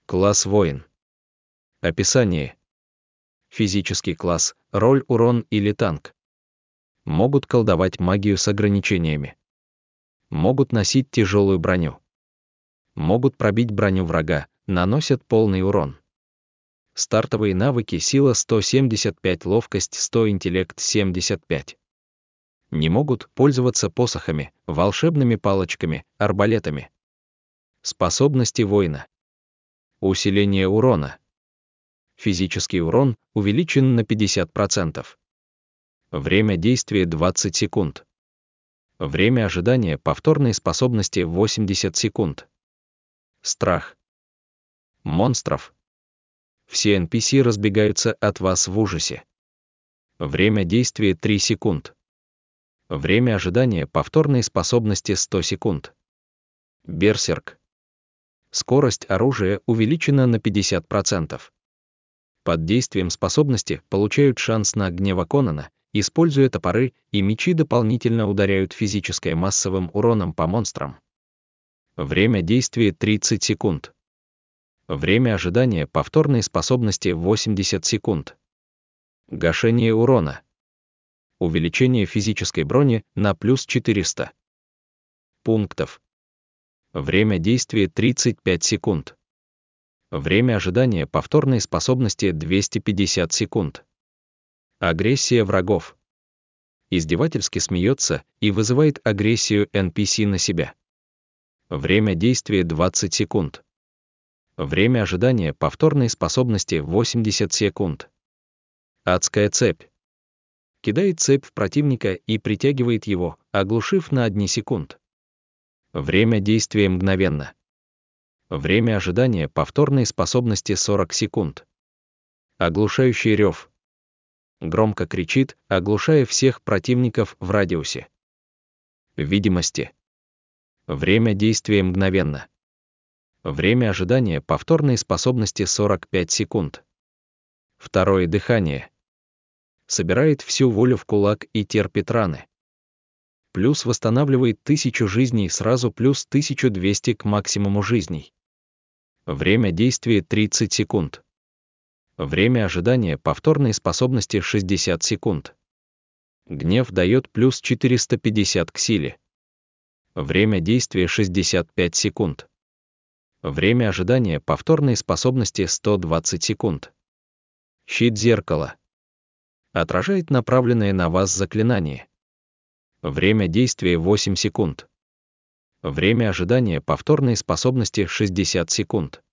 Класс воин. Описание. Физический класс, роль урон или танк. Могут колдовать магию с ограничениями. Могут носить тяжелую броню. Могут пробить броню врага, наносят полный урон. Стартовые навыки: сила 175, ловкость 100, интеллект 75. Не могут пользоваться посохами, волшебными палочками, арбалетами. Способности воина. Усиление урона. Физический урон увеличен на 50%. Время действия 20 секунд. Время ожидания повторной способности 80 секунд. Страх. Монстров. Все NPC разбегаются от вас в ужасе. Время действия 3 секунд. Время ожидания повторной способности 100 секунд. Берсерк. Скорость оружия увеличена на 50%. Под действием способности получают шанс на гнева Конана, используя топоры и мечи, дополнительно ударяют физическое массовым уроном по монстрам. Время действия 30 секунд. Время ожидания повторной способности 80 секунд. Гашение урона. Увеличение физической брони на плюс 400 пунктов. Время действия 35 секунд. Время ожидания повторной способности 250 секунд. Агрессия врагов. Издевательски смеется и вызывает агрессию NPC на себя. Время действия 20 секунд. Время ожидания повторной способности 80 секунд. Адская цепь. Кидает цепь в противника и притягивает его, оглушив на 1 секунд. Время действия мгновенно. Время ожидания повторной способности 40 секунд. Оглушающий рев. Громко кричит, оглушая всех противников в радиусе. Видимости. Время действия мгновенно. Время ожидания повторной способности 45 секунд. Второе дыхание. Собирает всю волю в кулак и терпит раны. Плюс восстанавливает 1000 жизней сразу, плюс 1200 к максимуму жизней. Время действия 30 секунд. Время ожидания повторной способности 60 секунд. Гнев дает плюс 450 к силе. Время действия 65 секунд. Время ожидания повторной способности 120 секунд. Щит зеркала. Отражает направленное на вас заклинание. Время действия 8 секунд. Время ожидания повторной способности 60 секунд.